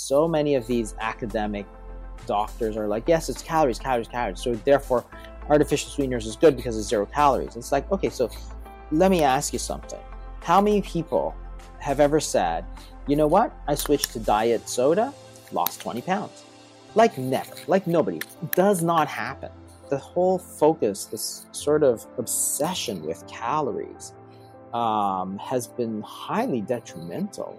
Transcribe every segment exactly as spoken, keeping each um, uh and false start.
So many of these academic doctors are like, yes, it's calories, calories, calories. So therefore, artificial sweeteners is good because it's zero calories. It's like, okay, so let me ask you something. How many people have ever said, you know what? I switched to diet soda, lost twenty pounds. Like never, like nobody. It does not happen. The whole focus, this sort of obsession with calories um, has been highly detrimental.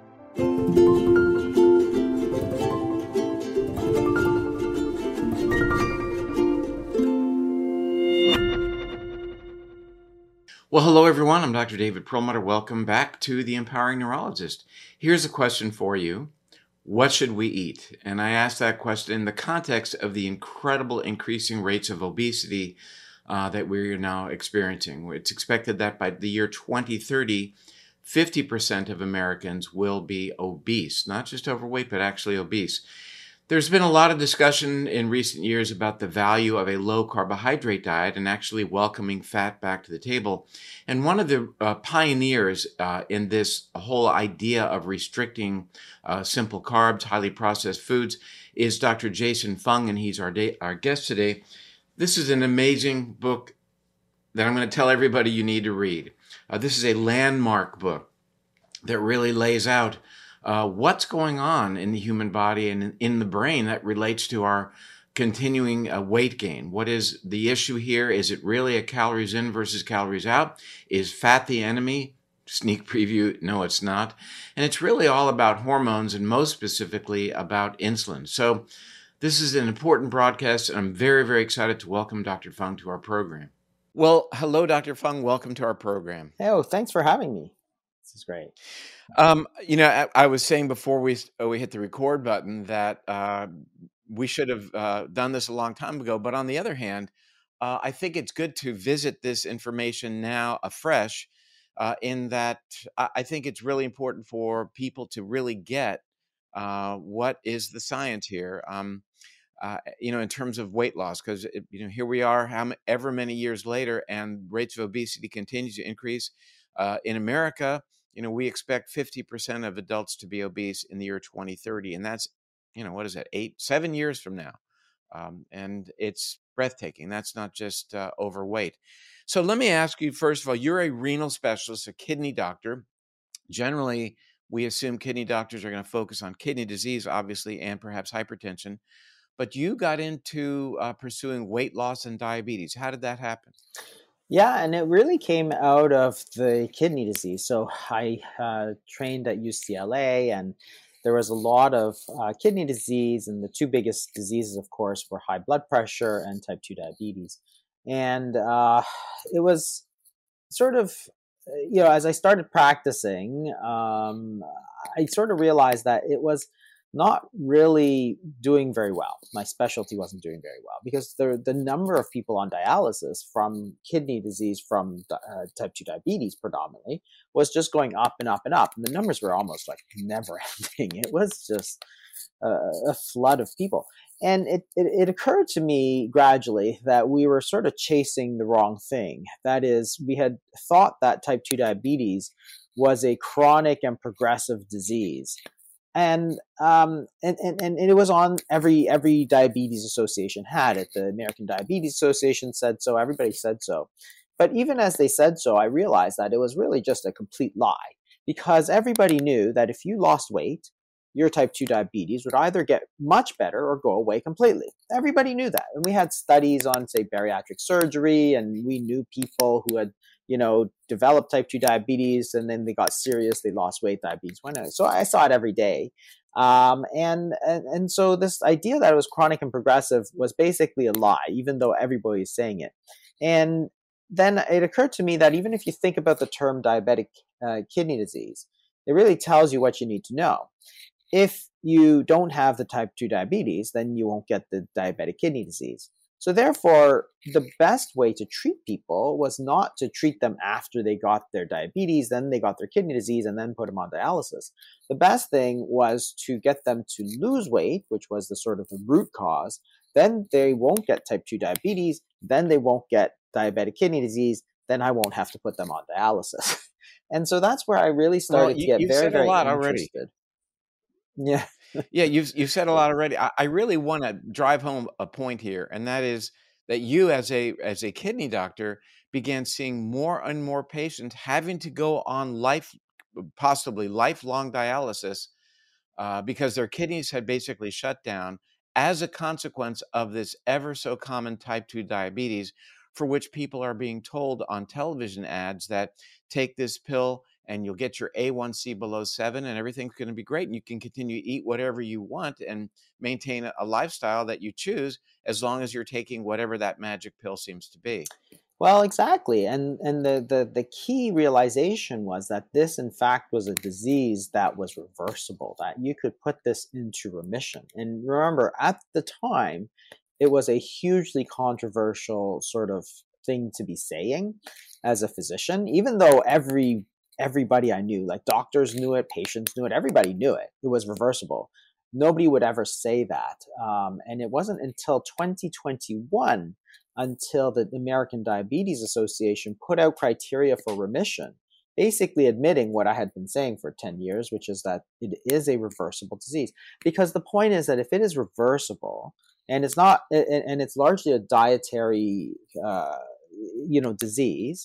Well, hello, everyone. I'm Doctor David Perlmutter. Welcome back to The Empowering Neurologist. Here's a question for you. What should we eat? And I asked that question in the context of the incredible increasing rates of obesity uh, that we're now experiencing. It's expected that by the year twenty thirty, fifty percent of Americans will be obese, not just overweight, but actually obese. There's been a lot of discussion in recent years about the value of a low carbohydrate diet and actually welcoming fat back to the table. And one of the uh, pioneers uh, in this whole idea of restricting uh, simple carbs, highly processed foods, is Doctor Jason Fung, and he's our, day, our guest today. This is an amazing book that I'm going to tell everybody you need to read. Uh, this is a landmark book that really lays out Uh, what's going on in the human body and in the brain that relates to our continuing uh, weight gain. What is the issue here? Is it really a calories in versus calories out? Is fat the enemy? Sneak preview, no, it's not. And it's really all about hormones and most specifically about insulin. So this is an important broadcast, and I'm very, very excited to welcome Doctor Fung to our program. Well, hello, Doctor Fung. Welcome to our program. Oh, thanks for having me. This is great. Um, you know, I, I was saying before we uh, we hit the record button that uh, we should have uh, done this a long time ago. But on the other hand, uh, I think it's good to visit this information now afresh. Uh, in that, I, I think it's really important for people to really get uh, what is the science here. Um, uh, you know, in terms of weight loss, because you know, here we are, how ever many years later, and rates of obesity continue to increase uh, in America. You know, we expect fifty percent of adults to be obese in the year twenty thirty. And that's, you know, what is that, eight, seven years from now. Um, and it's breathtaking. That's not just uh, overweight. So let me ask you, first of all, you're a renal specialist, a kidney doctor. Generally, we assume kidney doctors are going to focus on kidney disease, obviously, and perhaps hypertension. But you got into uh, pursuing weight loss and diabetes. How did that happen? Yeah, and it really came out of the kidney disease. So I uh, trained at U C L A, and there was a lot of uh, kidney disease, and the two biggest diseases, of course, were high blood pressure and type two diabetes. And uh, it was sort of, you know, as I started practicing, um, I sort of realized that it was not really doing very well. My specialty wasn't doing very well because the the number of people on dialysis from kidney disease, from uh, type two diabetes predominantly, was just going up and up and up. And the numbers were almost like never ending. It was just a, a flood of people. And it, it, it occurred to me gradually that we were sort of chasing the wrong thing. That is, we had thought that type two diabetes was a chronic and progressive disease. And, um, and and and it was on every every diabetes association had it. The American Diabetes Association said so. Everybody said so. But even as they said so, I realized that it was really just a complete lie, because everybody knew that if you lost weight, your type two diabetes would either get much better or go away completely. Everybody knew that. And we had studies on, say, bariatric surgery, and we knew people who had, you know, developed type two diabetes, and then they got serious, they lost weight, diabetes went out. So I saw it every day. Um, and, and, and so this idea that it was chronic and progressive was basically a lie, even though everybody is saying it. And then it occurred to me that even if you think about the term diabetic uh, kidney disease, it really tells you what you need to know. If you don't have the type two diabetes, then you won't get the diabetic kidney disease. So therefore, the best way to treat people was not to treat them after they got their diabetes, then they got their kidney disease, and then put them on dialysis. The best thing was to get them to lose weight, which was the sort of the root cause. Then they won't get type two diabetes, then they won't get diabetic kidney disease, then I won't have to put them on dialysis. And so that's where I really started well, you, to get you've very, said very a lot interested. Already. Yeah. Yeah, you've you've said a lot already. I, I really want to drive home a point here, and that is that you, as a as a kidney doctor, began seeing more and more patients having to go on life, possibly lifelong dialysis, uh, because their kidneys had basically shut down as a consequence of this ever so common type two diabetes, for which people are being told on television ads that take this pill and you'll get your A one C below seven and everything's going to be great. And you can continue to eat whatever you want and maintain a lifestyle that you choose as long as you're taking whatever that magic pill seems to be. Well, exactly. And and the, the the key realization was that this in fact was a disease that was reversible, that you could put this into remission. And remember, at the time, it was a hugely controversial sort of thing to be saying as a physician, even though every everybody I knew, like doctors knew it, patients knew it, everybody knew it. It was reversible. Nobody would ever say that. Um, and it wasn't until twenty twenty-one until the American Diabetes Association put out criteria for remission, basically admitting what I had been saying for ten years, which is that it is a reversible disease. Because the point is that if it is reversible, and it's not, and it's largely a dietary, uh, you know, disease,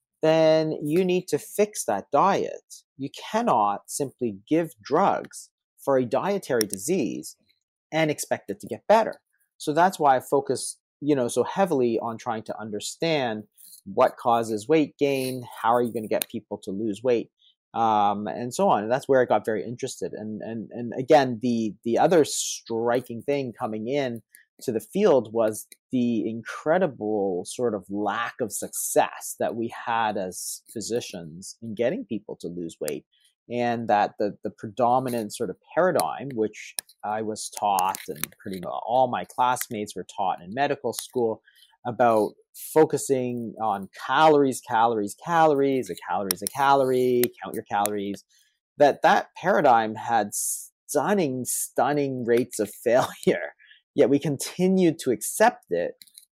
then you need to fix that diet. You cannot simply give drugs for a dietary disease and expect it to get better. So that's why I focus, you know, so heavily on trying to understand what causes weight gain, how are you going to get people to lose weight, um, and so on. And that's where I got very interested. And and and again, the the other striking thing coming in to the field was the incredible sort of lack of success that we had as physicians in getting people to lose weight. And that the, the predominant sort of paradigm, which I was taught and pretty much all my classmates were taught in medical school, about focusing on calories, calories, calories, a calorie is a calorie, count your calories, that that paradigm had stunning, stunning rates of failure. Yet we continued to accept it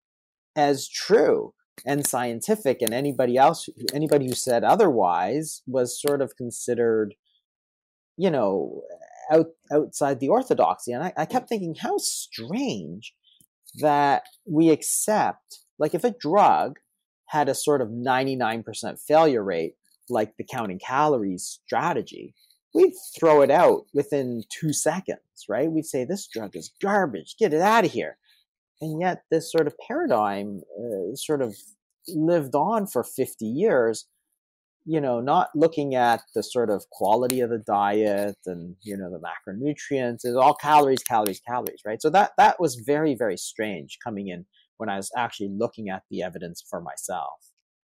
as true and scientific, and anybody else, anybody who said otherwise was sort of considered, you know, out, outside the orthodoxy. And I, I kept thinking, how strange that we accept, like if a drug had a sort of ninety-nine percent failure rate, like the counting calories strategy, we'd throw it out within two seconds, right? We'd say, this drug is garbage, get it out of here. And yet this sort of paradigm uh, sort of lived on for fifty years, you know, not looking at the sort of quality of the diet and, you know, the macronutrients. It's all calories, calories, calories, right? So that that was very, very strange coming in when I was actually looking at the evidence for myself.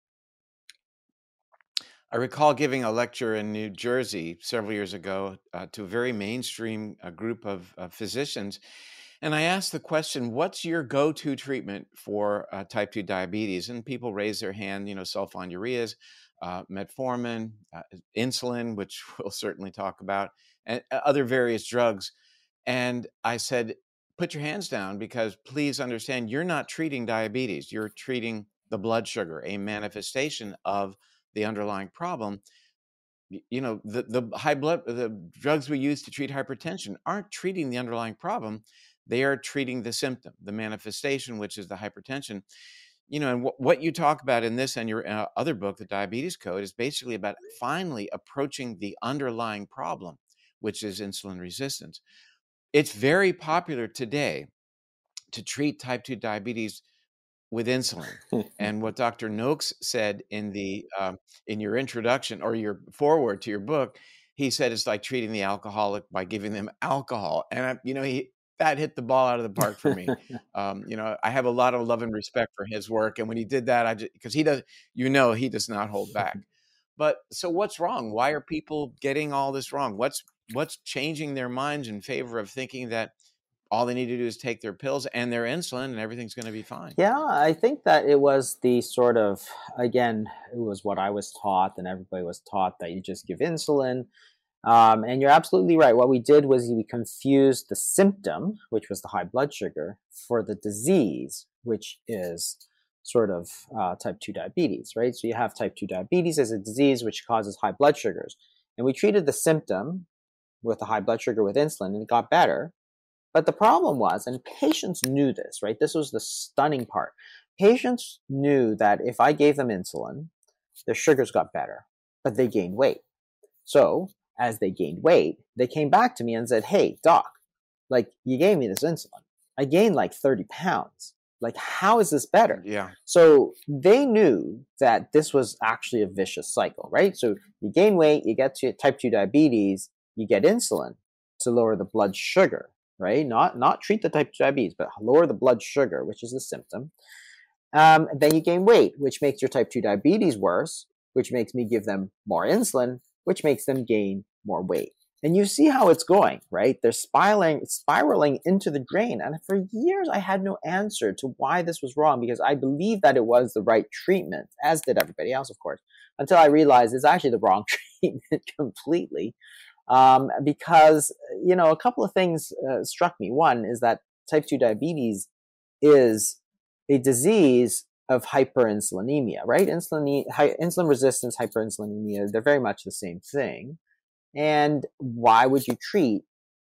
I recall giving a lecture in New Jersey several years ago uh, to a very mainstream uh, group of uh, physicians. And I asked the question, what's your go-to treatment for uh, type two diabetes? And people raised their hand, you know, sulfonylureas, uh, metformin, uh, insulin, which we'll certainly talk about, and uh, other various drugs. And I said, put your hands down, because please understand, you're not treating diabetes. You're treating the blood sugar, a manifestation of the underlying problem. You know, the, the high blood, the drugs we use to treat hypertension aren't treating the underlying problem. They are treating the symptom, the manifestation, which is the hypertension. You know, and w- what you talk about in this and your uh, other book, The Diabetes Code, is basically about finally approaching the underlying problem, which is insulin resistance. It's very popular today to treat type two diabetes with insulin. And what Doctor Noakes said in the um, in your introduction or your foreword to your book, he said it's like treating the alcoholic by giving them alcohol. And I, you know, he that hit the ball out of the park for me. Um, you know, I have a lot of love and respect for his work, and when he did that, I just because he does, you know, he does not hold back. But so what's wrong? Why are people getting all this wrong? What's what's changing their minds in favor of thinking that all they need to do is take their pills and their insulin and everything's going to be fine? Yeah, I think that it was the sort of, again, it was what I was taught, and everybody was taught that you just give insulin. Um, and you're absolutely right. What we did was we confused the symptom, which was the high blood sugar, for the disease, which is sort of uh, type two diabetes, right? So you have type two diabetes as a disease which causes high blood sugars. And we treated the symptom with a high blood sugar with insulin, and it got better. But the problem was, and patients knew this, right? This was the stunning part. Patients knew that if I gave them insulin, their sugars got better, but they gained weight. So as they gained weight, they came back to me and said, hey, doc, like you gave me this insulin. I gained like thirty pounds. Like, how is this better? Yeah. So they knew that this was actually a vicious cycle, right? So you gain weight, you get to type two diabetes, you get insulin to lower the blood sugar, right? Not not treat the type two diabetes, but lower the blood sugar, which is the symptom. Um, then you gain weight, which makes your type two diabetes worse, which makes me give them more insulin, which makes them gain more weight. And you see how it's going, right? They're spiraling, spiraling into the drain. And for years, I had no answer to why this was wrong, because I believed that it was the right treatment, as did everybody else, of course, until I realized it's actually the wrong treatment completely. Um, because, you know, a couple of things uh, struck me. One is that type two diabetes is a disease of hyperinsulinemia, right? Insulin, insulin resistance, hyperinsulinemia, they're very much the same thing. And why would you treat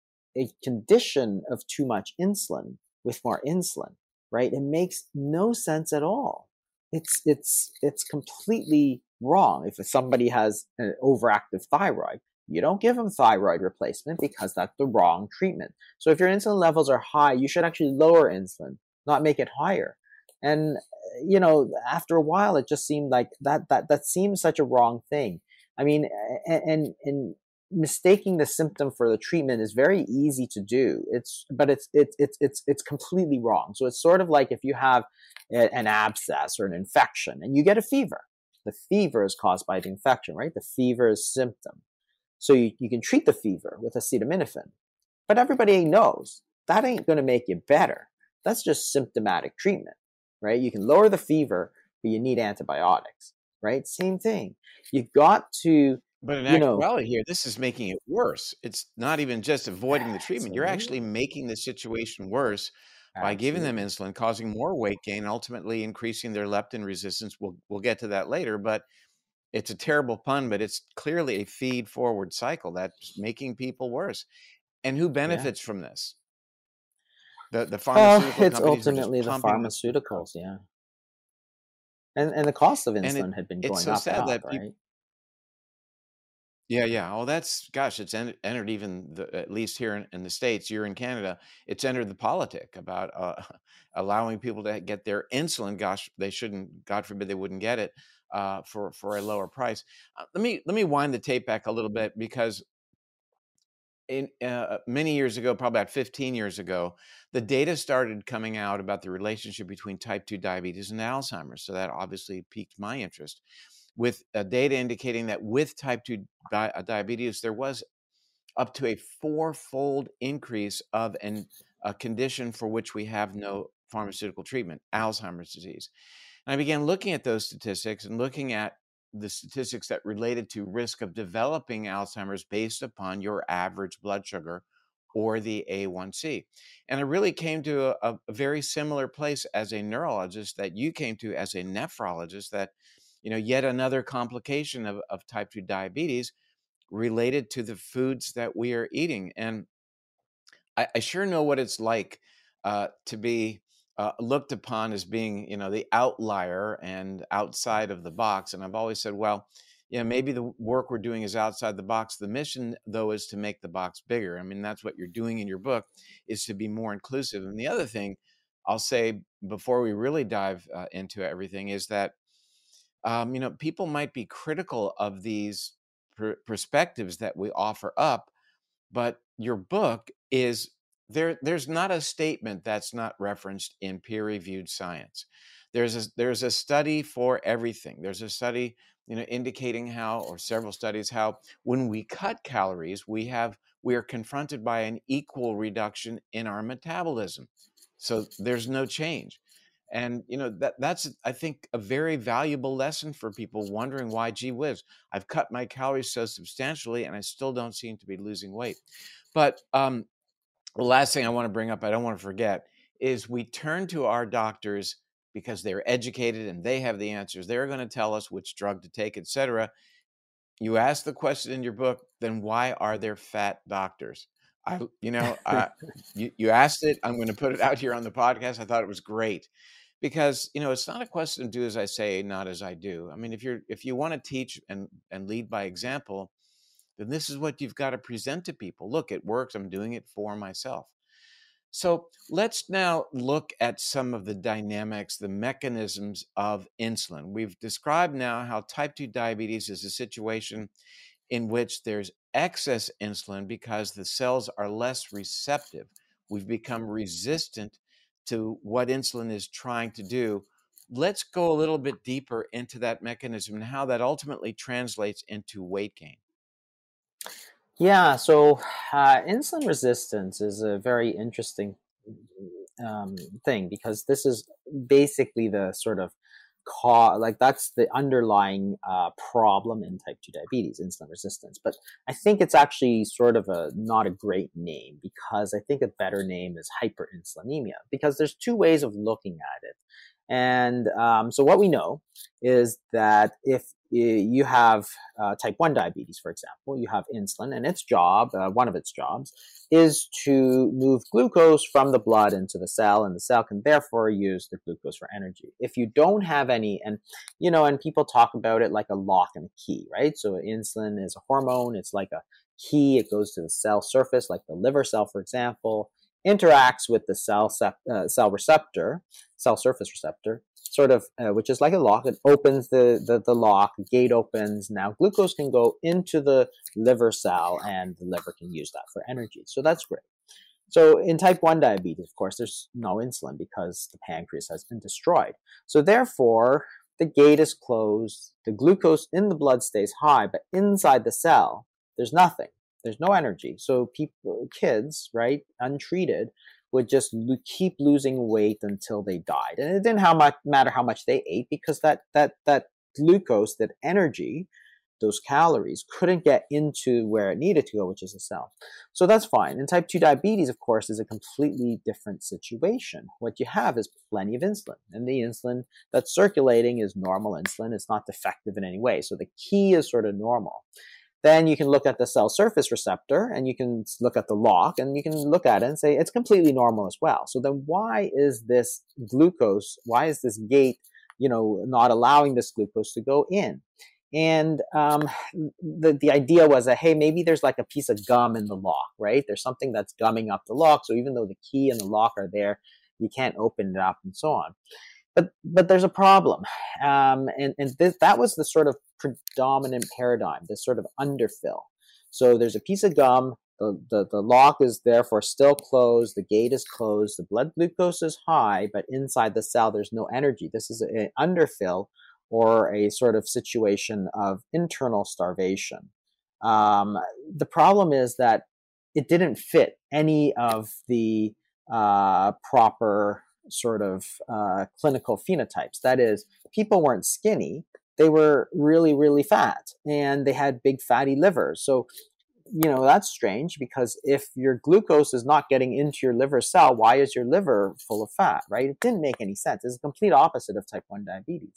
a condition of too much insulin with more insulin, right? It makes no sense at all. It's it's it's completely wrong. If somebody has an overactive thyroid, you don't give them thyroid replacement because that's the wrong treatment. So if your insulin levels are high, you should actually lower insulin, not make it higher. And you know, after a while, it just seemed like that that that seems such a wrong thing. I mean, and and mistaking the symptom for the treatment is very easy to do. It's but it's it's it's it's it's completely wrong. So it's sort of like if you have a, an abscess or an infection and you get a fever. The fever is caused by the infection, right? The fever is symptom. So you, you can treat the fever with acetaminophen. But everybody knows that ain't going to make you better. That's just symptomatic treatment, right? You can lower the fever, but you need antibiotics, right? Same thing. You've got to But in you know, actuality here, this is making it worse. It's not even just avoiding the treatment. You're actually absolutely, making the situation worse by giving them absolutely. insulin, causing more weight gain, ultimately increasing their leptin resistance. We'll we'll get to that later, but it's a terrible pun, but it's clearly a feed forward cycle that's making people worse. And who Yeah. benefits from this? The the Well, pharmaceutical it's companies are just ultimately the pumping this out. pharmaceuticals, yeah. And and the cost of And it insulin had been it's going so up and sad up, that people. right? Yeah, yeah. Oh, that's gosh, it's en entered even the at least here in, in the States, you're in Canada, it's entered the politic about uh, allowing people to get their insulin. Gosh, they shouldn't, God forbid they wouldn't get it uh, for for a lower price. Uh, let me let me wind the tape back a little bit because in uh, many years ago, probably about fifteen years ago, the data started coming out about the relationship between type two diabetes and Alzheimer's. So that obviously piqued my interest with uh, data indicating that with type two di- uh, diabetes, there was up to a fourfold increase of an, a condition for which we have no pharmaceutical treatment, Alzheimer's disease. And I began looking at those statistics and looking at the statistics that related to risk of developing Alzheimer's based upon your average blood sugar or the A one C. And I really came to a, a very similar place as a neurologist that you came to as a nephrologist, that, you know, yet another complication of, of type two diabetes related to the foods that we are eating. And I, I sure know what it's like uh, to be uh, looked upon as being, you know, the outlier and outside of the box. And I've always said, well, yeah, maybe the work we're doing is outside the box. The mission, though, is to make the box bigger. I mean, that's what you're doing in your book, is to be more inclusive. And the other thing I'll say before we really dive uh, into everything is that, um, you know, people might be critical of these per- perspectives that we offer up, but your book is there. There's not a statement that's not referenced in peer-reviewed science. There's a, there's a study for everything. There's a study, you know, indicating how, or several studies, how when we cut calories, we have we are confronted by an equal reduction in our metabolism. So there's no change. And you know that that's, I think, a very valuable lesson for people wondering why, gee whiz, I've cut my calories so substantially and I still don't seem to be losing weight. But um, the last thing I want to bring up, I don't want to forget, is we turn to our doctors because they're educated and they have the answers. They're going to tell us which drug to take, et cetera. you asked the question in your book, then why are there fat doctors? I, you know, uh, you, you asked it. I'm going to put it out here on the podcast. I thought it was great because, you know, it's not a question of do as I say, not as I do. I mean, if you're, if you want to teach and, and lead by example, then this is what you've got to present to people. Look, it works. I'm doing it for myself. So let's now look at some of the dynamics, the mechanisms of insulin. We've described now how type two diabetes is a situation in which there's excess insulin because the cells are less receptive. We've become resistant to what insulin is trying to do. Let's go a little bit deeper into that mechanism and how that ultimately translates into weight gain. Yeah, so uh, insulin resistance is a very interesting um, thing because this is basically the sort of cause, like that's the underlying uh, problem in type two diabetes, insulin resistance. But I think it's actually sort of a not a great name because I think a better name is hyperinsulinemia because there's two ways of looking at it. And um, so what we know is that if you have uh, type one diabetes, for example, you have insulin, and its job, uh, one of its jobs, is to move glucose from the blood into the cell, and the cell can therefore use the glucose for energy. If you don't have any, and you know, and people talk about it like a lock and a key, right? So insulin is a hormone, it's like a key, it goes to the cell surface, like the liver cell, for example, interacts with the cell sep- uh, cell receptor, cell surface receptor, sort of, uh, which is like a lock. It opens the, the, the lock, the gate opens. Now glucose can go into the liver cell and the liver can use that for energy. So that's great. So in type one diabetes, of course, there's no insulin because the pancreas has been destroyed. So therefore, the gate is closed, the glucose in the blood stays high, but inside the cell, there's nothing. There's no energy. So people, kids, right, untreated, would just lo- keep losing weight until they died. And it didn't how much, matter how much they ate because that, that, that glucose, that energy, those calories couldn't get into where it needed to go, which is the cell. So that's fine. And type two diabetes, of course, is a completely different situation. What you have is plenty of insulin, and the insulin that's circulating is normal insulin. It's not defective in any way. So the key is sort of normal. Then you can look at the cell surface receptor and you can look at the lock and you can look at it and say it's completely normal as well. So then why is this glucose, why is this gate, you know, not allowing this glucose to go in? And um, the, the idea was that, hey, maybe there's like a piece of gum in the lock, right? There's something that's gumming up the lock. So even though the key and the lock are there, you can't open it up and so on. But but there's a problem, um, and and this, that was the sort of predominant paradigm, this sort of underfill. So there's a piece of gum, the, the the lock is therefore still closed, the gate is closed, the blood glucose is high, but inside the cell there's no energy. This is an underfill, or a sort of situation of internal starvation. Um, the problem is that it didn't fit any of the uh, proper sort of uh, clinical phenotypes. That is, people weren't skinny, they were really, really fat, and they had big fatty livers. So, you know, that's strange because if your glucose is not getting into your liver cell, why is your liver full of fat, right? It didn't make any sense. It's the complete opposite of type one diabetes.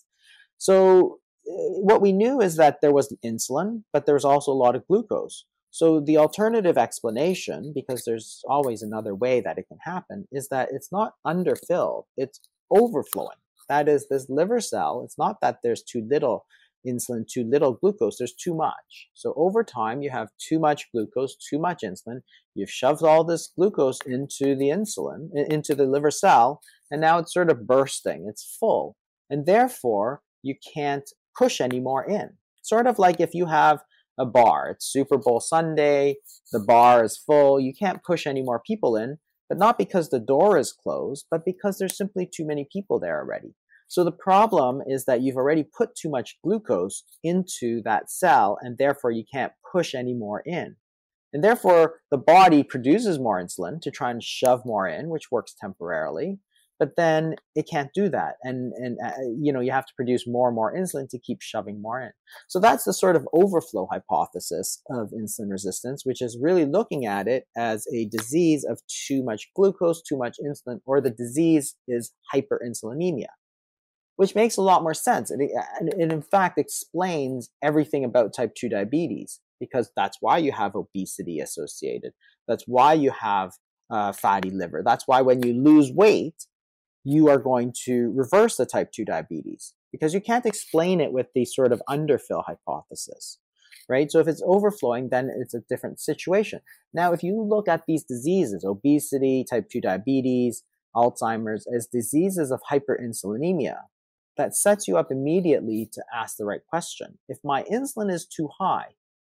So what we knew is that there was insulin, but there was also a lot of glucose. So the alternative explanation, because there's always another way that it can happen, is that it's not underfilled, it's overflowing. That is, this liver cell, it's not that there's too little insulin, too little glucose, there's too much. So over time, you have too much glucose, too much insulin, you've shoved all this glucose into the insulin, into the liver cell, and now it's sort of bursting, it's full. And therefore, you can't push any more in. Sort of like if you have a bar, it's Super Bowl Sunday, the bar is full, you can't push any more people in, but not because the door is closed, but because there's simply too many people there already. So the problem is that you've already put too much glucose into that cell, and therefore you can't push any more in. And therefore, the body produces more insulin to try and shove more in, which works temporarily, but then it can't do that. And, and uh, you know, you have to produce more and more insulin to keep shoving more in. So that's the sort of overflow hypothesis of insulin resistance, which is really looking at it as a disease of too much glucose, too much insulin, or the disease is hyperinsulinemia. which makes a lot more sense. It, it, it in fact explains everything about type two diabetes, because that's why you have obesity associated. That's why you have uh, fatty liver. That's why when you lose weight, you are going to reverse the type two diabetes, because you can't explain it with the sort of underfill hypothesis, right? So if it's overflowing, then it's a different situation. Now, if you look at these diseases, obesity, type two diabetes, Alzheimer's, as diseases of hyperinsulinemia, that sets you up immediately to ask the right question. If my insulin is too high,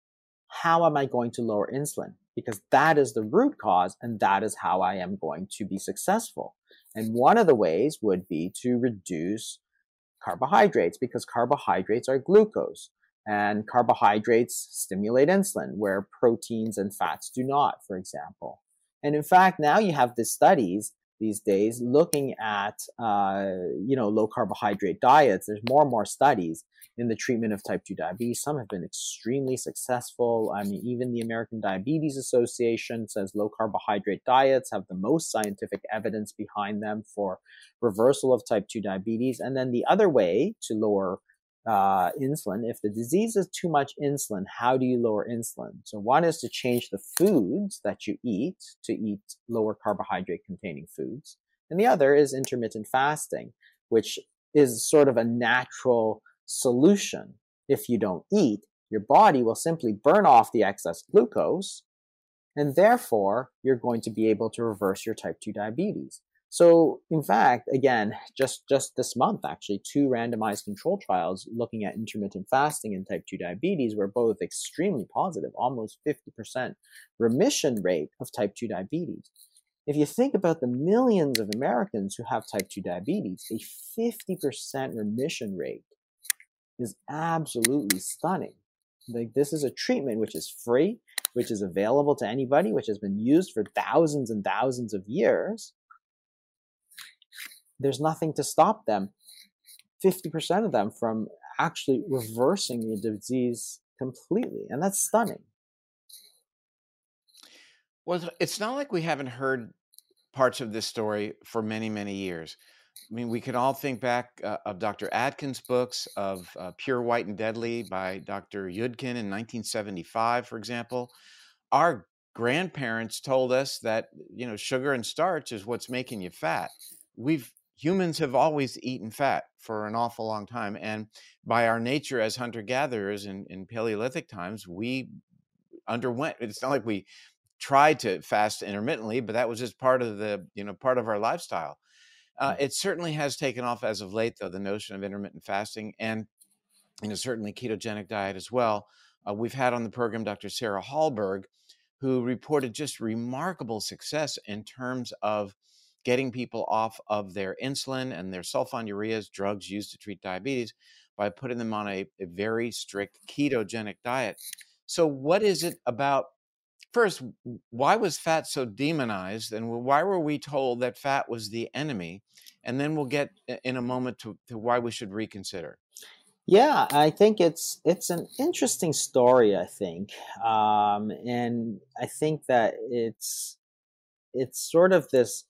how am I going to lower insulin? Because that is the root cause, and that is how I am going to be successful. And one of the ways would be to reduce carbohydrates, because carbohydrates are glucose, and carbohydrates stimulate insulin, where proteins and fats do not, for example. And in fact, now you have these studies these days looking at uh, you know, low carbohydrate diets. There's more and more studies in the treatment of type two diabetes. Some have been extremely successful. I mean, even the American Diabetes Association says low carbohydrate diets have the most scientific evidence behind them for reversal of type two diabetes. And then the other way to lower uh, insulin, if the disease is too much insulin, how do you lower insulin? So one is to change the foods that you eat, to eat lower carbohydrate containing foods. And the other is intermittent fasting, which is sort of a natural solution. If you don't eat, your body will simply burn off the excess glucose, and therefore you're going to be able to reverse your type two diabetes. So in fact, again, just, just this month, actually, two randomized control trials looking at intermittent fasting and type two diabetes were both extremely positive, almost fifty percent remission rate of type two diabetes. If you think about the millions of Americans who have type two diabetes, a fifty percent remission rate is absolutely stunning. Like, this is a treatment which is free, which is available to anybody, which has been used for thousands and thousands of years. There's nothing to stop them, fifty percent of them, from actually reversing the disease completely. And that's stunning. Well, it's not like we haven't heard parts of this story for many, many years. I mean, we can all think back uh, of Doctor Atkins' books, of uh, Pure, White, and Deadly by Doctor Yudkin in nineteen seventy-five, for example. Our grandparents told us that, you know, sugar and starch is what's making you fat. We've Humans have always eaten fat for an awful long time. And by our nature as hunter-gatherers in, in Paleolithic times, we underwent, it's not like we tried to fast intermittently, but that was just part of the, you know, part of our lifestyle. Uh, it certainly has taken off as of late, though, the notion of intermittent fasting, and, you know, certainly ketogenic diet as well. Uh, we've had on the program Doctor Sarah Hallberg, who reported just remarkable success in terms of getting people off of their insulin and their sulfonylureas, drugs used to treat diabetes, by putting them on a, a very strict ketogenic diet. So what is it about, first, why was fat so demonized, and why were we told that fat was the enemy? And then we'll get in a moment to, to why we should reconsider. Yeah, I think it's it's an interesting story, I think. Um, and I think that it's it's sort of this,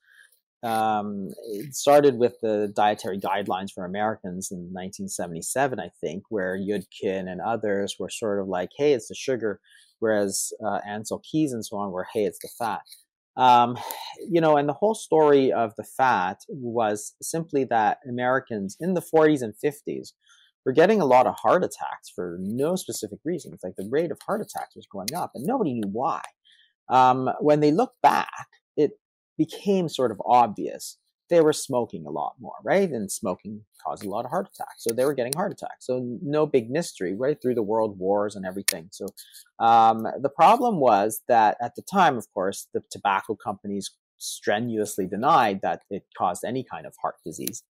um, it started with the dietary guidelines for Americans in nineteen seventy-seven, I think, where Yudkin and others were sort of like, hey, it's the sugar, whereas uh, Ancel Keys and so on were, hey, it's the fat. Um, you know, and the whole story of the fat was simply that Americans in the forties and fifties were getting a lot of heart attacks for no specific reason. It's like the rate of heart attacks was going up, and nobody knew why. Um, when they looked back, it became sort of obvious. They were smoking a lot more, right? And smoking caused a lot of heart attacks. So they were getting heart attacks. So no big mystery, right? Through the world wars and everything. So um, the problem was that at the time, of course, the tobacco companies strenuously denied that it caused any kind of heart disease.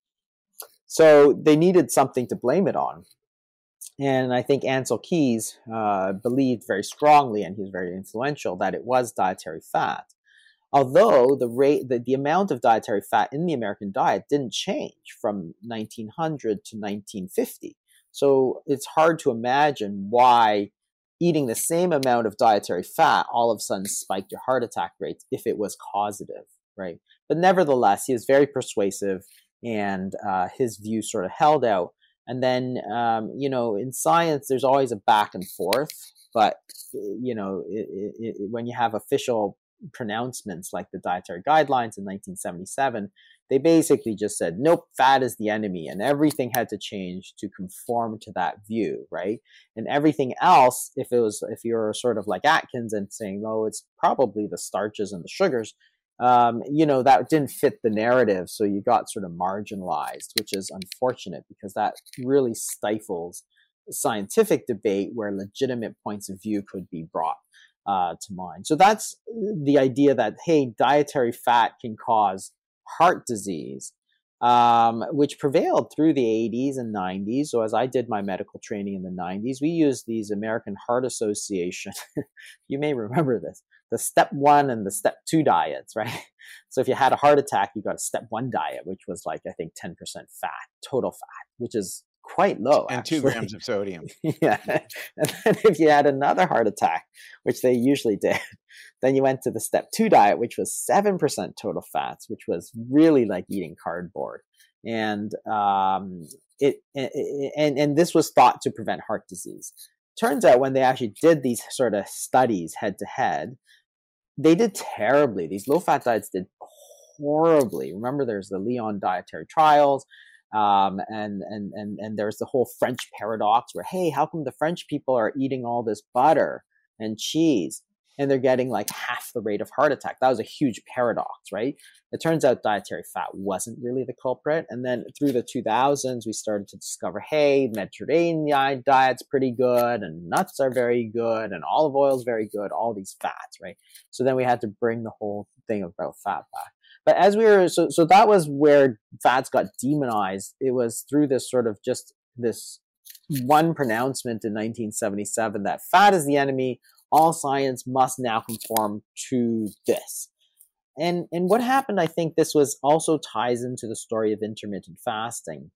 So they needed something to blame it on. And I think Ancel Keys uh, believed very strongly, and he was very influential, that it was dietary fat. Although the rate, the, the amount of dietary fat in the American diet didn't change from nineteen hundred to nineteen fifty. So it's hard to imagine why eating the same amount of dietary fat all of a sudden spiked your heart attack rates if it was causative, right? But nevertheless, he is very persuasive. and uh, his view sort of held out. And then, um, you know, in science, there's always a back and forth, but, you know, it, it, it, when you have official pronouncements like the dietary guidelines in nineteen seventy-seven, they basically just said, nope, fat is the enemy, and everything had to change to conform to that view, right? And everything else, if it was, if you're sort of like Atkins and saying, oh, it's probably the starches and the sugars, um, you know, that didn't fit the narrative. So you got sort of marginalized, which is unfortunate because that really stifles scientific debate where legitimate points of view could be brought uh, to mind. So that's the idea that, hey, dietary fat can cause heart disease, um, which prevailed through the eighties and nineties. So as I did my medical training in the nineties, we used these American Heart Association. You may remember this, the step one and the step two diets, right? So if you had a heart attack, you got a step one diet, which was like, I think ten percent fat, total fat, which is quite low. And actually. two grams of sodium. Yeah. And then if you had another heart attack, which they usually did, then you went to the step two diet, which was seven percent total fats, which was really like eating cardboard. And, um, it, it, and, and this was thought to prevent heart disease. Turns out when they actually did these sort of studies head to head, they did terribly. These low fat diets did horribly. Remember, there's the Lyon dietary trials. Um, and, and, and, and there's the whole French paradox where, hey, how come the French people are eating all this butter and cheese and they're getting like half the rate of heart attack? That was a huge paradox, right? It turns out dietary fat wasn't really the culprit. And then through the two thousands, we started to discover, hey, Mediterranean diet's pretty good and nuts are very good and olive oil is very good, all these fats, right? So then we had to bring the whole thing about fat back. But as we were, so, so that was where fats got demonized. It was through this sort of just this one pronouncement in nineteen seventy-seven that fat is the enemy. All science must now conform to this. And, and what happened, I think this was also ties into the story of intermittent fasting,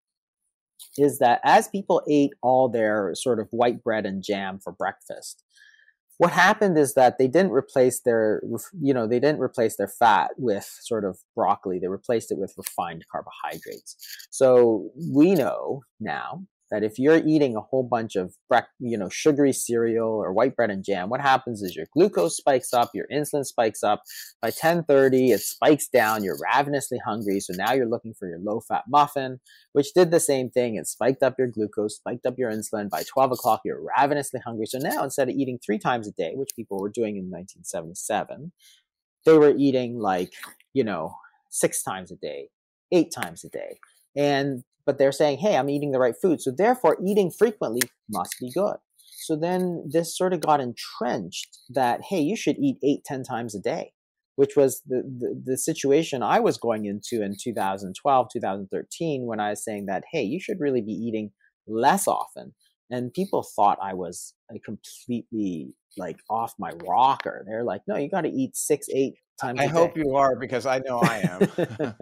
is that as people ate all their sort of white bread and jam for breakfast, what happened is that they didn't replace their, you know, they didn't replace their fat with sort of broccoli. They replaced it with refined carbohydrates. So we know now that if you're eating a whole bunch of, you know, sugary cereal or white bread and jam, what happens is your glucose spikes up, your insulin spikes up. By ten thirty, it spikes down. You're ravenously hungry. So now you're looking for your low-fat muffin, which did the same thing. It spiked up your glucose, spiked up your insulin. By twelve o'clock, you're ravenously hungry. So now instead of eating three times a day, which people were doing in nineteen seventy-seven, they were eating like, you know, six times a day, eight times a day. And but they're saying, hey, I'm eating the right food. So therefore, eating frequently must be good. So then this sort of got entrenched that, hey, you should eat eight, ten times a day, which was the, the, the situation I was going into in two thousand twelve, two thousand thirteen, when I was saying that, hey, you should really be eating less often. And people thought I was a completely like off my rocker. They're like, no, you got to eat six, eight times I a day. I hope you are, because I know I am.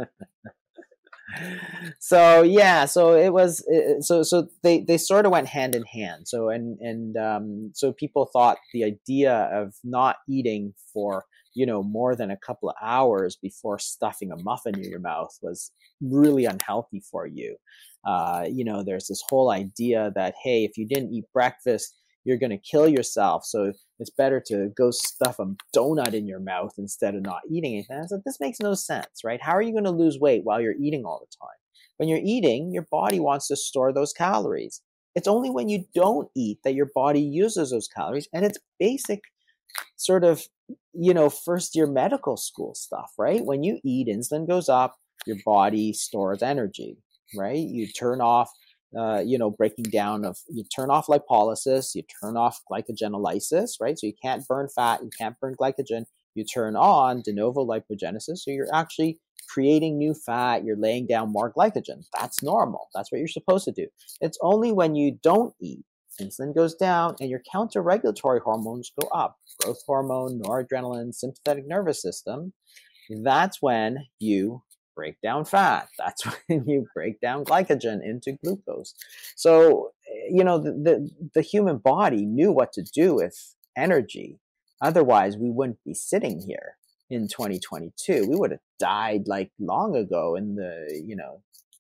So yeah, so it was so so they they sort of went hand in hand. So and and um, so people thought the idea of not eating for, you know, more than a couple of hours before stuffing a muffin in your mouth was really unhealthy for you. Uh, you know, there's this whole idea that, hey, if you didn't eat breakfast, you're going to kill yourself. So it's better to go stuff a donut in your mouth instead of not eating anything. I said, this makes no sense, right? How are you going to lose weight while you're eating all the time? When you're eating, your body wants to store those calories. It's only when you don't eat that your body uses those calories. And it's basic sort of, you know, first year medical school stuff, right? When you eat, insulin goes up, your body stores energy, right? You turn off Uh, you know, breaking down of, you turn off lipolysis, you turn off glycogenolysis, right? So you can't burn fat, you can't burn glycogen. You turn on de novo lipogenesis. So you're actually creating new fat, you're laying down more glycogen. That's normal. That's what you're supposed to do. It's only when you don't eat, insulin goes down and your counter-regulatory hormones go up. Growth hormone, noradrenaline, sympathetic nervous system. That's when you break down fat. That's when you break down glycogen into glucose. So, you know, the, the, the human body knew what to do with energy. Otherwise, we wouldn't be sitting here in twenty twenty-two. We would have died like long ago in the, you know,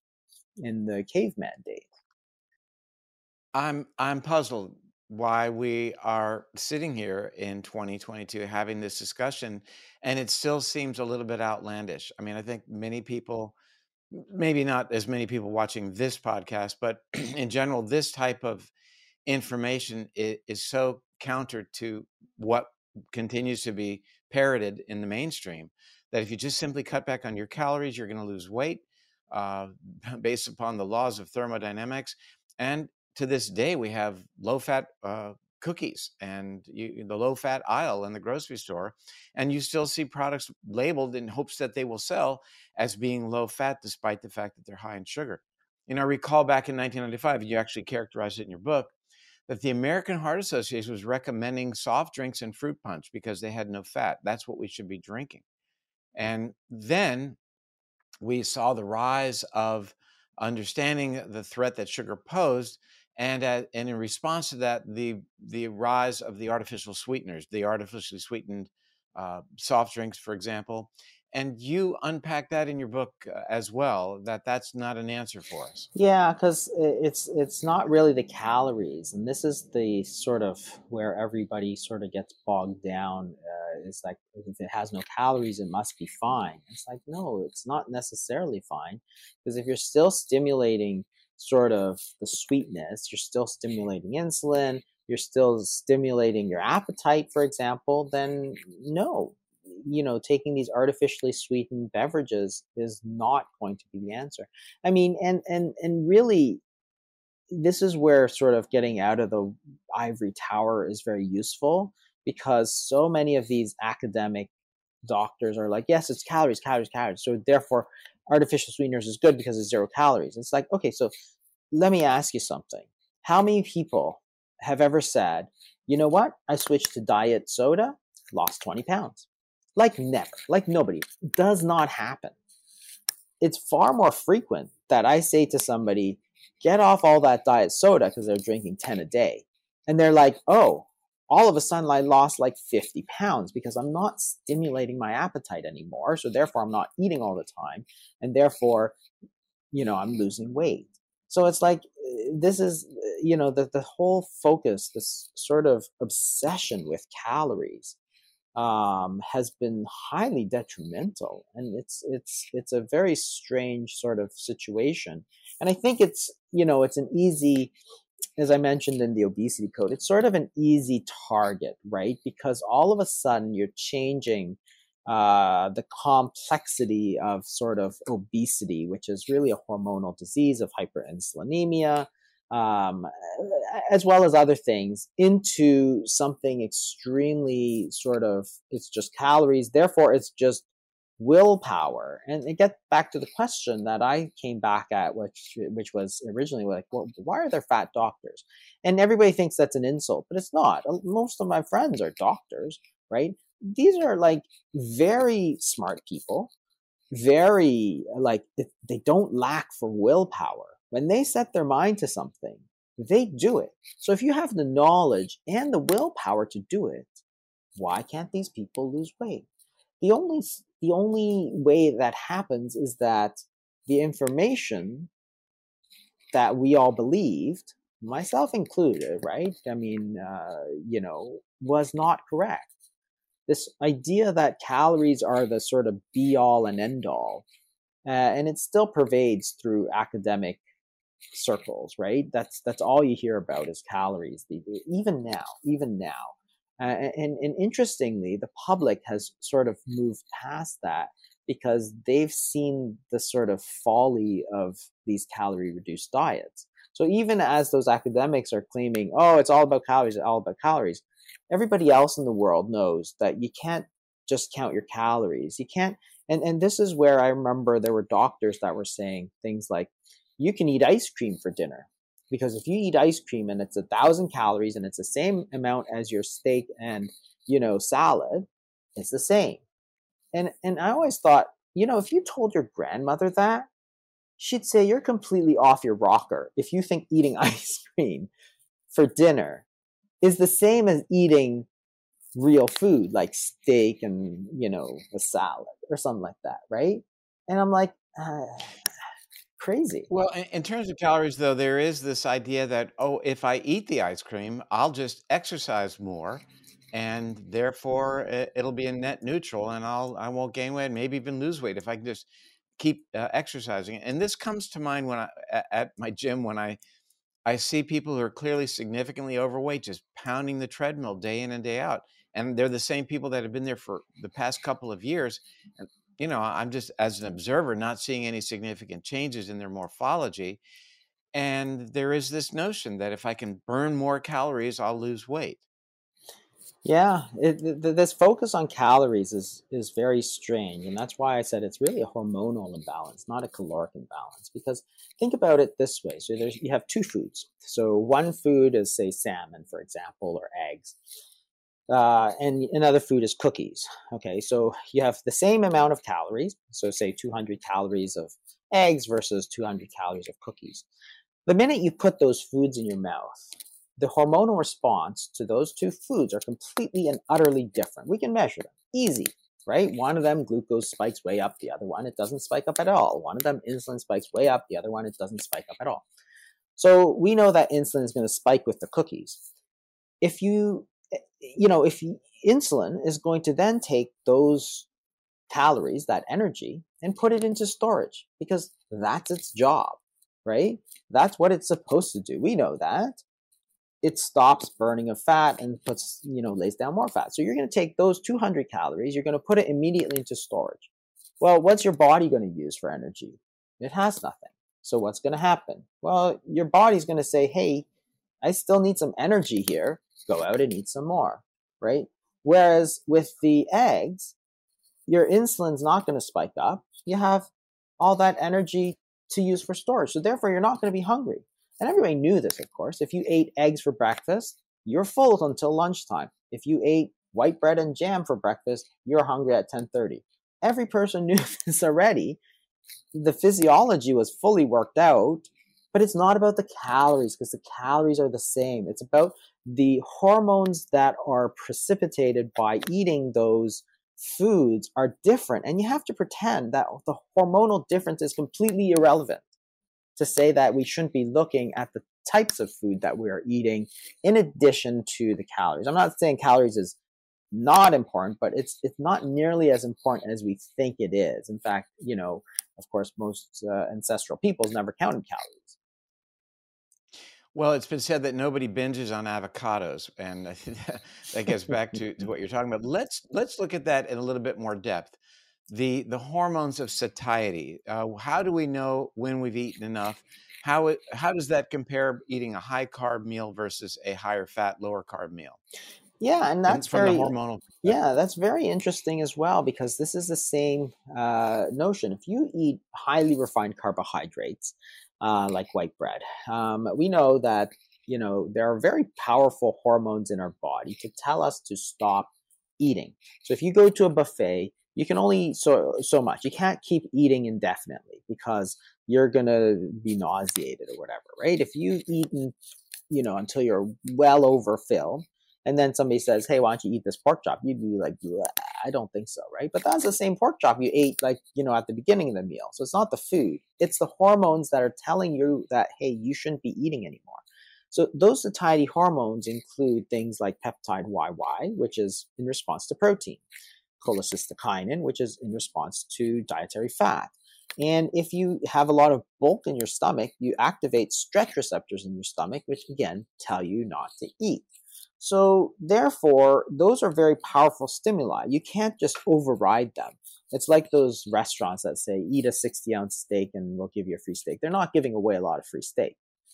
in the caveman days. I'm I'm puzzled why we are sitting here in twenty twenty-two having this discussion, and it still seems a little bit outlandish. I mean, I think many people, m- maybe not as many people watching this podcast, but in general, this type of information is, is so counter to what continues to be parroted in the mainstream that if you just simply cut back on your calories, you're going to lose weight uh, based upon the laws of thermodynamics. And to this day, we have low fat uh, cookies and you, the low fat aisle in the grocery store. And you still see products labeled in hopes that they will sell as being low fat, despite the fact that they're high in sugar. You know, I recall back in nineteen ninety-five, you actually characterized it in your book, that the American Heart Association was recommending soft drinks and fruit punch because they had no fat. That's what we should be drinking. And then we saw the rise of understanding the threat that sugar posed. And, uh, and in response to that, the, the rise of the artificial sweeteners, the artificially sweetened uh, soft drinks, for example. And you unpack that in your book uh, as well, that that's not an answer for us. Yeah, because it's it's not really the calories, and this is the sort of where everybody sort of gets bogged down. Uh, it's like if it has no calories, it must be fine. It's like no, it's not necessarily fine, because if you're still stimulating sort of the sweetness, you're still stimulating insulin, you're still stimulating your appetite, for example, then no, you know, taking these artificially sweetened beverages is not going to be the answer. I mean, and and and really, this is where sort of getting out of the ivory tower is very useful, because so many of these academic doctors are like, yes, it's calories, calories, calories. So therefore, artificial sweeteners is good because it's zero calories. It's like, okay, so let me ask you something. How many people have ever said, you know what? I switched to diet soda, lost twenty pounds. Like never, like nobody. Does not happen. It's far more frequent that I say to somebody, get off all that diet soda because they're drinking ten a day. And they're like, oh, all of a sudden I lost like fifty pounds because I'm not stimulating my appetite anymore. So therefore I'm not eating all the time. And therefore, you know, I'm losing weight. So it's like, this is, you know, the, the whole focus, this sort of obsession with calories um, has been highly detrimental, and it's it's it's a very strange sort of situation. And I think it's, you know, it's an easy, as I mentioned in the obesity code, it's sort of an easy target, right? Because all of a sudden you're changing uh, the complexity of sort of obesity, which is really a hormonal disease of hyperinsulinemia, um, as well as other things, into something extremely sort of, it's just calories. Therefore, it's just willpower. And it gets back to the question that I came back at, which which was originally like, well, why are there fat doctors? And everybody thinks that's an insult, but it's not. Most of my friends are doctors, right? These are like very smart people, very like they don't lack for willpower. When they set their mind to something, they do it. So if you have the knowledge and the willpower to do it, why can't these people lose weight? The only the only way that happens is that the information that we all believed, myself included, right? I mean, uh, you know, was not correct. This idea that calories are the sort of be all and end all, uh, and it still pervades through academic circles, right? That's that's all you hear about is calories, even now, even now. Uh, and, and interestingly, the public has sort of moved past that because they've seen the sort of folly of these calorie reduced diets. So even as those academics are claiming, oh, it's all about calories, it's all about calories, everybody else in the world knows that you can't just count your calories. You can't, and, and this is where I remember there were doctors that were saying things like, you can eat ice cream for dinner. Because if you eat ice cream and it's a thousand calories and it's the same amount as your steak and, you know, salad, it's the same. And and I always thought, you know, if you told your grandmother that, she'd say you're completely off your rocker if you think eating ice cream for dinner is the same as eating real food like steak and, you know, a salad or something like that, right? And I'm like, uh, Crazy. Well, in, in terms of calories, though, there is this idea that, oh, if I eat the ice cream, I'll just exercise more, and therefore it, it'll be a net neutral, and I'll I won't gain weight, maybe even lose weight if I can just keep uh, exercising. And this comes to mind when I at, at my gym when I I see people who are clearly significantly overweight just pounding the treadmill day in and day out. And they're the same people that have been there for the past couple of years. And, you know, I'm just, as an observer, not seeing any significant changes in their morphology. And there is this notion that if I can burn more calories, I'll lose weight. Yeah, it, th- th- this focus on calories is is very strange, and that's why I said it's really a hormonal imbalance, not a caloric imbalance. Because think about it this way: so there's you have two foods. So one food is, say, salmon, for example, or eggs, uh, and another food is cookies. Okay, so you have the same amount of calories. So say two hundred calories of eggs versus two hundred calories of cookies. The minute you put those foods in your mouth, the hormonal response to those two foods are completely and utterly different. We can measure them. Easy, right? One of them, glucose spikes way up. The other one, it doesn't spike up at all. One of them, insulin spikes way up. The other one, it doesn't spike up at all. So we know that insulin is going to spike with the cookies. If you, you know, if you, insulin is going to then take those calories, that energy, and put it into storage because that's its job, right? That's what it's supposed to do. We know that. It stops burning of fat and puts, you know, lays down more fat. So you're going to take those two hundred calories, you're going to put it immediately into storage. Well, what's your body going to use for energy? It has nothing. So what's going to happen? Well, your body's going to say, hey, I still need some energy here. Go out and eat some more, right? Whereas with the eggs, your insulin's not going to spike up. You have all that energy to use for storage. So therefore, you're not going to be hungry. And everybody knew this, of course. If you ate eggs for breakfast, you're full until lunchtime. If you ate white bread and jam for breakfast, you're hungry at ten thirty. Every person knew this already. The physiology was fully worked out, but it's not about the calories because the calories are the same. It's about the hormones that are precipitated by eating those foods are different. And you have to pretend that the hormonal difference is completely irrelevant to say that we shouldn't be looking at the types of food that we are eating in addition to the calories. I'm not saying calories is not important, but it's it's not nearly as important as we think it is. In fact, you know, of course, most uh, ancestral peoples never counted calories. Well, it's been said that nobody binges on avocados, and I think that, that gets back to, to what you're talking about. Let's let's look at that in a little bit more depth. The the hormones of satiety. Uh, how do we know when we've eaten enough? How it, how does that compare eating a high carb meal versus a higher fat, lower carb meal? Yeah, and And that's from the very hormonal yeah, perspective. that's very interesting as well because this is the same uh, notion. If you eat highly refined carbohydrates, uh, like white bread, um, we know that you know there are very powerful hormones in our body to tell us to stop eating. So if you go to a buffet, you can only eat so so much. You can't keep eating indefinitely because you're gonna be nauseated or whatever, right? If you've eaten, you know, until you're well overfilled and then somebody says, hey, why don't you eat this pork chop? You'd be like, I don't think so, right? But that's the same pork chop you ate, like, you know, at the beginning of the meal. So it's not the food. It's the hormones that are telling you that, hey, you shouldn't be eating anymore. So those satiety hormones include things like peptide Y Y, which is in response to protein, cholecystokinin, which is in response to dietary fat. And if you have a lot of bulk in your stomach, you activate stretch receptors in your stomach, which again tell you not to eat. So therefore, those are very powerful stimuli. You can't just override them. It's like those restaurants that say, eat a sixty ounce steak and we'll give you a free steak. They're not giving away a lot of free steak.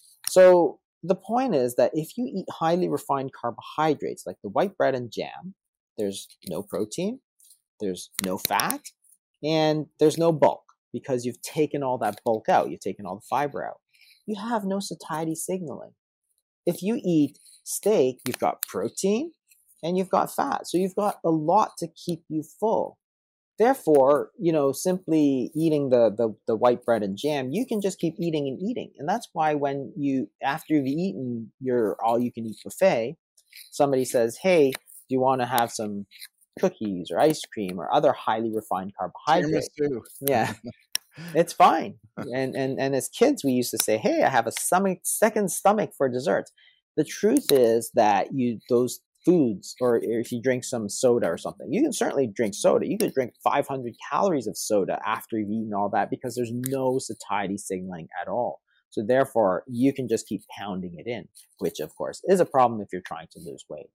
So the point is that if you eat highly refined carbohydrates like the white bread and jam, there's no protein, there's no fat, and there's no bulk because you've taken all that bulk out. You've taken all the fiber out. You have no satiety signaling. If you eat steak, you've got protein and you've got fat. So you've got a lot to keep you full. Therefore, you know, simply eating the, the, the white bread and jam, you can just keep eating and eating. And that's why when you, after you've eaten your all you can eat buffet, somebody says, hey, do you want to have some cookies or ice cream or other highly refined carbohydrates? Tiramisu. Yeah. It's fine. And and and as kids, we used to say, "Hey, I have a stomach, second stomach for dessert." The truth is that you those foods, or if you drink some soda or something, you can certainly drink soda. You could drink five hundred calories of soda after you've eaten all that because there's no satiety signaling at all. So therefore, you can just keep pounding it in, which of course is a problem if you're trying to lose weight.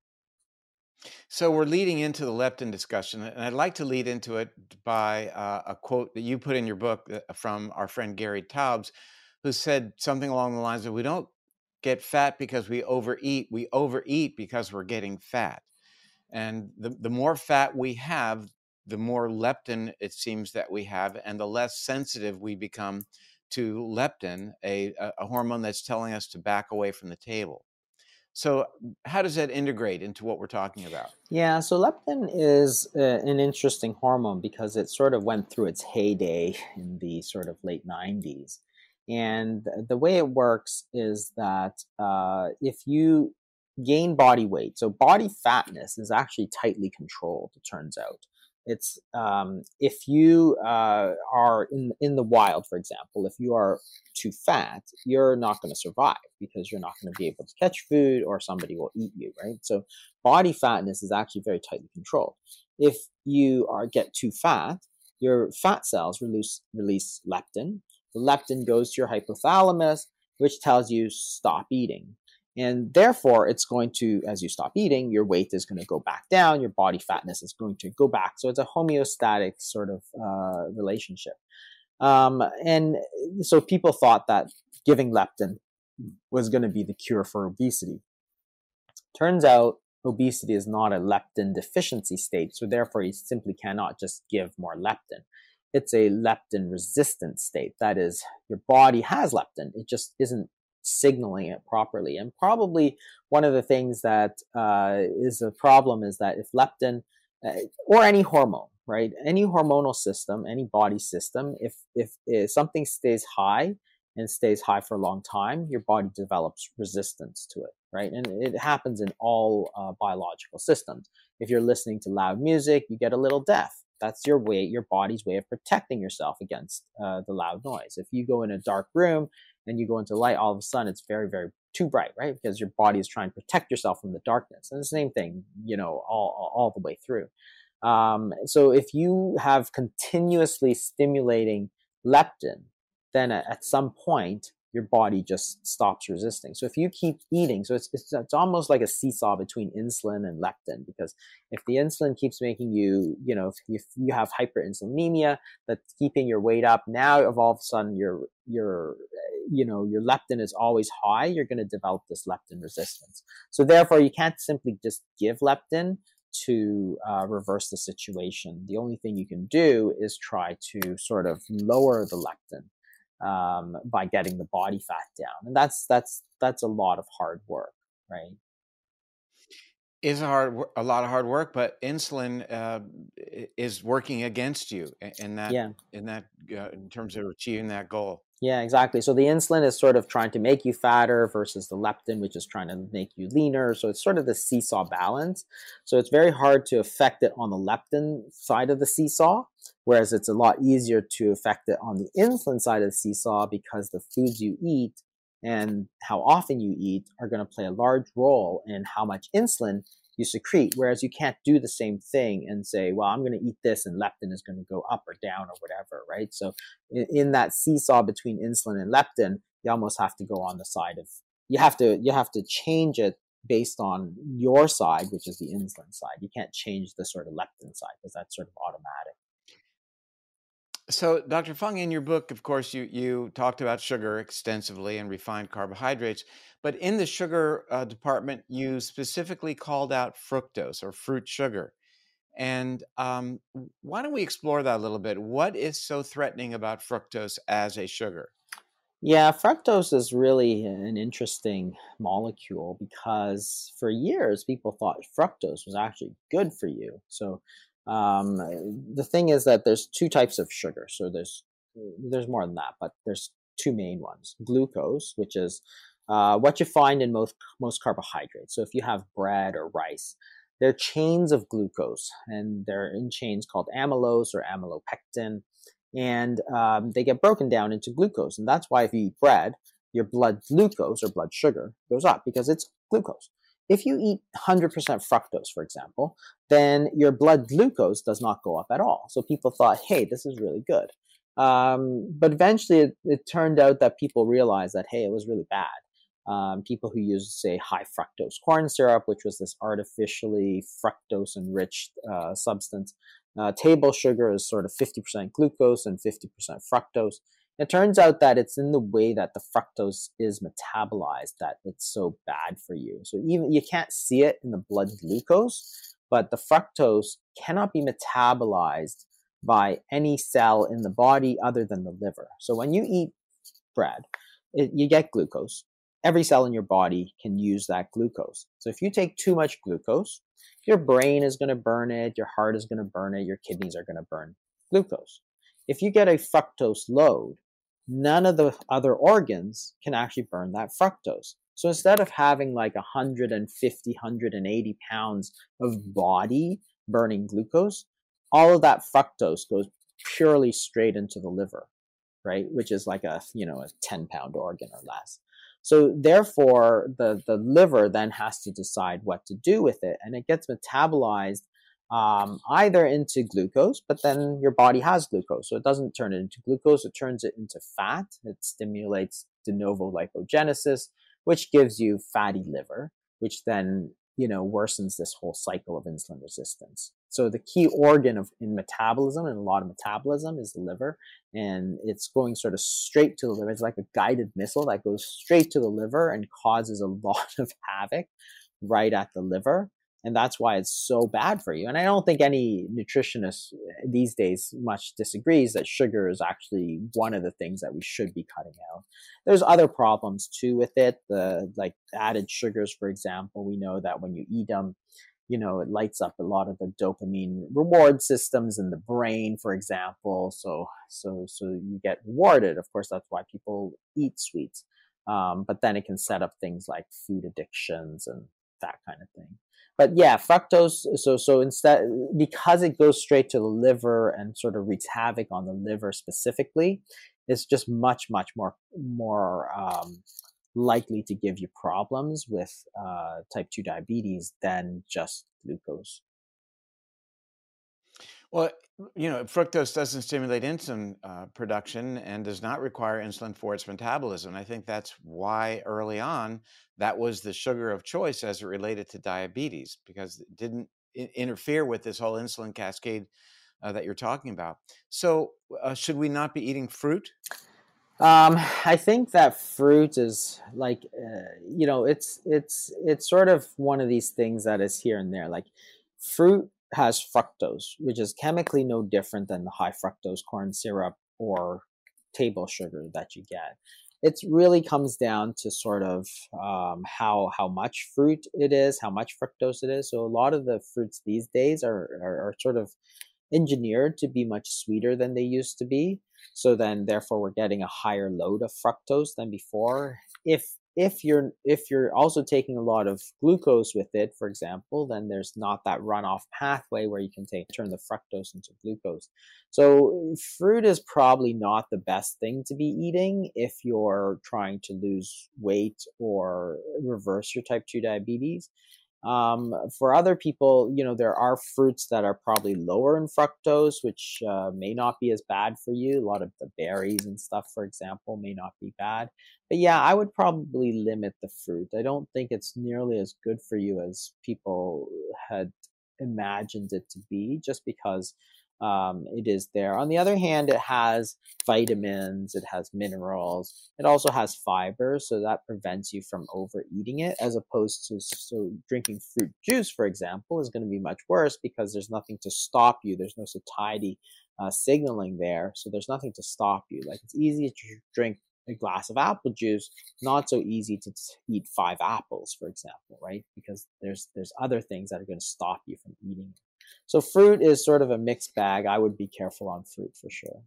So we're leading into the leptin discussion, and I'd like to lead into it by uh, a quote that you put in your book uh, from our friend Gary Taubes, who said something along the lines of, "We don't get fat because we overeat; we overeat because we're getting fat." And the, the more fat we have, the more leptin it seems that we have, and the less sensitive we become to leptin, a, a hormone that's telling us to back away from the table. So how does that integrate into what we're talking about? Yeah, so leptin is uh, an interesting hormone because it sort of went through its heyday in the sort of late nineties. And th- the way it works is that uh, if you gain body weight, so body fatness is actually tightly controlled, it turns out. It's um, if you uh, are in in the wild, for example, if you are too fat, you're not going to survive because you're not going to be able to catch food or somebody will eat you, right? So body fatness is actually very tightly controlled. If you are get too fat, your fat cells release release leptin. The leptin goes to your hypothalamus, which tells you stop eating. And therefore, it's going to, as you stop eating, your weight is going to go back down, your body fatness is going to go back. So it's a homeostatic sort of uh, relationship. Um, and so people thought that giving leptin was going to be the cure for obesity. Turns out obesity is not a leptin deficiency state, so therefore you simply cannot just give more leptin. It's a leptin resistant state. That is, your body has leptin, it just isn't signaling it properly. And probably one of the things that uh, is a problem is that if leptin, uh, or any hormone, right, any hormonal system, any body system, if, if, if something stays high and stays high for a long time, your body develops resistance to it, right? And it happens in all uh, biological systems. If you're listening to loud music, you get a little deaf. That's your way, your body's way of protecting yourself against uh, the loud noise. If you go in a dark room and you go into light, all of a sudden it's very, very too bright, right? Because your body is trying to protect yourself from the darkness. And the same thing, you know, all, all the way through. Um, so if you have continuously stimulating leptin, then at, at some point your body just stops resisting. So if you keep eating, so it's, it's it's almost like a seesaw between insulin and leptin, because if the insulin keeps making you, you know, if you, if you have hyperinsulinemia that's keeping your weight up, now of all of a sudden your your you know your leptin is always high, you're going to develop this leptin resistance. So therefore, you can't simply just give leptin to uh, reverse the situation. The only thing you can do is try to sort of lower the leptin um, by getting the body fat down, and that's that's that's a lot of hard work, right? Is a hard, wo- a lot of hard work, but insulin uh, i- is working against you i- in that, Yeah. in that, uh, in terms of achieving that goal. Yeah, exactly. So the insulin is sort of trying to make you fatter versus the leptin, which is trying to make you leaner. So it's sort of the seesaw balance. So it's very hard to affect it on the leptin side of the seesaw, whereas it's a lot easier to affect it on the insulin side of the seesaw because the foods you eat and how often you eat are going to play a large role in how much insulin you secrete, whereas you can't do the same thing and say, well, I'm going to eat this and leptin is going to go up or down or whatever, right? So in, in that seesaw between insulin and leptin, you almost have to go on the side of, you have to, you have to change it based on your side, which is the insulin side. You can't change the sort of leptin side because that's sort of automatic. So, Doctor Fung, in your book, of course, you you talked about sugar extensively and refined carbohydrates, but in the sugar uh, department, you specifically called out fructose or fruit sugar. And um, w- why don't we explore that a little bit? What is so threatening about fructose as a sugar? Yeah, fructose is really an interesting molecule because for years people thought fructose was actually good for you. So um, the thing is that there's two types of sugar. So there's there's more than that, but there's two main ones: glucose, which is uh, what you find in most most carbohydrates. So if you have bread or rice, they're chains of glucose, and they're in chains called amylose or amylopectin. and um, they get broken down into glucose. And that's why if you eat bread, your blood glucose or blood sugar goes up because it's glucose. If you eat one hundred percent fructose, for example, then your blood glucose does not go up at all. So people thought, hey, this is really good. Um, but eventually it, it turned out that people realized that, hey, it was really bad. Um, people who used, say, high fructose corn syrup, which was this artificially fructose enriched uh, substance. Uh, table sugar is sort of fifty percent glucose and fifty percent fructose. It turns out that it's in the way that the fructose is metabolized that it's so bad for you. So even you can't see it in the blood glucose, but the fructose cannot be metabolized by any cell in the body other than the liver. So when you eat bread, it, you get glucose. Every cell in your body can use that glucose. So if you take too much glucose, your brain is going to burn it, your heart is going to burn it, your kidneys are going to burn glucose. If you get a fructose load, none of the other organs can actually burn that fructose. So instead of having like one hundred fifty, one hundred eighty pounds of body burning glucose, all of that fructose goes purely straight into the liver, right? Which is like a, you know, a ten pound organ or less. So therefore, the, the liver then has to decide what to do with it, and it gets metabolized um, either into glucose, but then your body has glucose. So it doesn't turn it into glucose, it turns it into fat. It stimulates de novo lipogenesis, which gives you fatty liver, which then, you know, worsens this whole cycle of insulin resistance. So the key organ of in metabolism, and a lot of metabolism, is the liver, and it's going sort of straight to the liver. It's like a guided missile that goes straight to the liver and causes a lot of havoc right at the liver. And that's why it's so bad for you. And I don't think any nutritionist these days much disagrees that sugar is actually one of the things that we should be cutting out. There's other problems too with it. The like added sugars, for example, we know that when you eat them, you know, it lights up a lot of the dopamine reward systems in the brain, for example. So, so, so you get rewarded. Of course, that's why people eat sweets. Um, but then it can set up things like food addictions and that kind of thing. But yeah, fructose. So, so instead, because it goes straight to the liver and sort of wreaks havoc on the liver specifically, it's just much, much more, more um, likely to give you problems with uh, type two diabetes than just glucose. Well, you know, fructose doesn't stimulate insulin uh, production and does not require insulin for its metabolism. I think that's why early on that was the sugar of choice as it related to diabetes, because it didn't I- interfere with this whole insulin cascade uh, that you're talking about. So, uh, should we not be eating fruit? Um, I think that fruit is like, uh, you know, it's it's it's sort of one of these things that is here and there. Like, fruit has fructose, which is chemically no different than the high fructose corn syrup or table sugar that you get. It really comes down to sort of um, how how much fruit it is, how much fructose it is. So a lot of the fruits these days are are, are sort of engineered to be much sweeter than they used to be. So then therefore we're getting a higher load of fructose than before. If if you're if you're also taking a lot of glucose with it, for example, then there's not that runoff pathway where you can take turn the fructose into glucose. So fruit is probably not the best thing to be eating if you're trying to lose weight or reverse your type two diabetes. Um, for other people, you know, there are fruits that are probably lower in fructose, which uh, may not be as bad for you. A lot of the berries and stuff, for example, may not be bad. But yeah, I would probably limit the fruit. I don't think it's nearly as good for you as people had imagined it to be, just because um, it is there. On the other hand, it has vitamins, it has minerals, it also has fiber, so that prevents you from overeating it, as opposed to so drinking fruit juice, for example, is going to be much worse because there's nothing to stop you. There's no satiety uh, signaling there, so there's nothing to stop you. Like, it's easy to drink a glass of apple juice, not so easy to eat five apples, for example, right? Because there's there's other things that are going to stop you from eating it. So fruit is sort of a mixed bag. I would be careful on fruit for sure.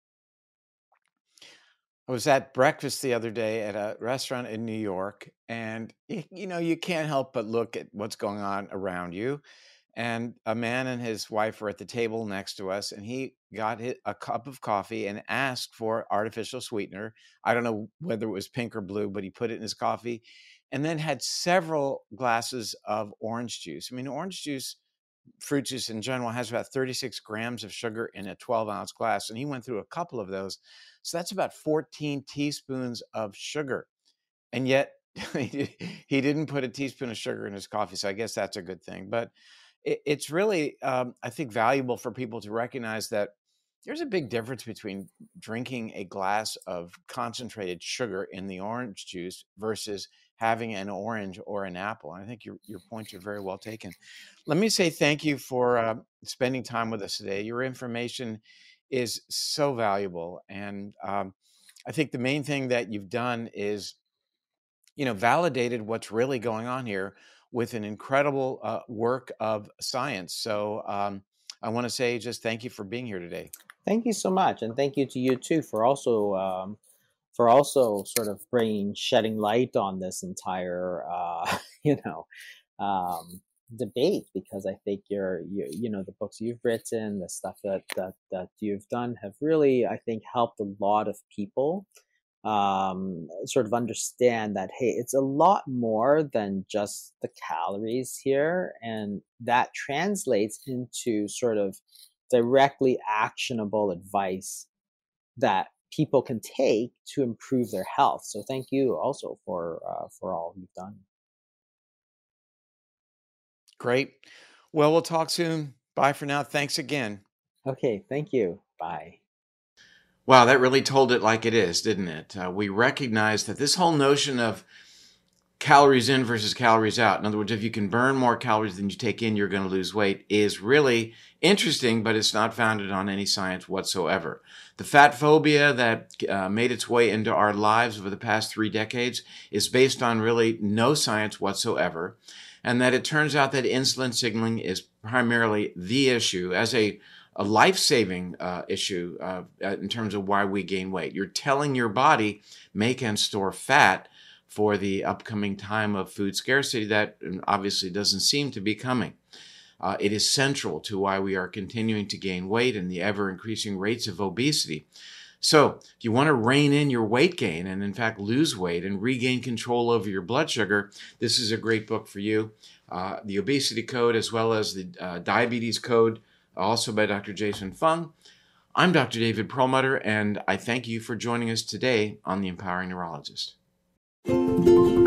I was at breakfast the other day at a restaurant in New York, and y- you know, you can't help but look at what's going on around you. and a man and his wife were at the table next to us, and he got hi- a cup of coffee and asked for artificial sweetener. I don't know whether it was pink or blue, but he put it in his coffee, and then had several glasses of orange juice. I mean, orange juice, fruit juice in general, has about thirty-six grams of sugar in a twelve ounce glass, and he went through a couple of those. So that's about fourteen teaspoons of sugar. And yet he didn't put a teaspoon of sugar in his coffee. So I guess that's a good thing. But it, it's really, um, I think, valuable for people to recognize that there's a big difference between drinking a glass of concentrated sugar in the orange juice versus having an orange or an apple. And I think your, your points are very well taken. Let me say thank you for uh, spending time with us today. Your information is so valuable. And um, I think the main thing that you've done is, you know, validated what's really going on here with an incredible uh, work of science. So um, I want to say just thank you for being here today. Thank you so much, and thank you to you too for also um, for also sort of bringing shedding light on this entire uh, you know um, debate, because I think you're you, you know the books you've written, the stuff that that that you've done have really, I think, helped a lot of people um, sort of understand that, hey, it's a lot more than just the calories here, and that translates into sort of directly actionable advice that people can take to improve their health. So thank you also for uh, for all you've done. Great. Well, we'll talk soon. Bye for now. Thanks again. Okay, thank you. Bye. Wow, that really told it like it is, didn't it? Uh, we recognize that this whole notion of calories in versus calories out, in other words, if you can burn more calories than you take in, you're going to lose weight, is really interesting, but it's not founded on any science whatsoever. The fat phobia that uh, made its way into our lives over the past three decades is based on really no science whatsoever, and that it turns out that insulin signaling is primarily the issue as a a life-saving uh, issue uh, in terms of why we gain weight. You're telling your body, make and store fat for the upcoming time of food scarcity that obviously doesn't seem to be coming. Uh, it is central to why we are continuing to gain weight and the ever-increasing rates of obesity. So if you want to rein in your weight gain and, in fact, lose weight and regain control over your blood sugar, this is a great book for you. Uh, the Obesity Code, as well as the uh, Diabetes Code, also by Doctor Jason Fung. I'm Doctor David Perlmutter, and I thank you for joining us today on The Empowering Neurologist.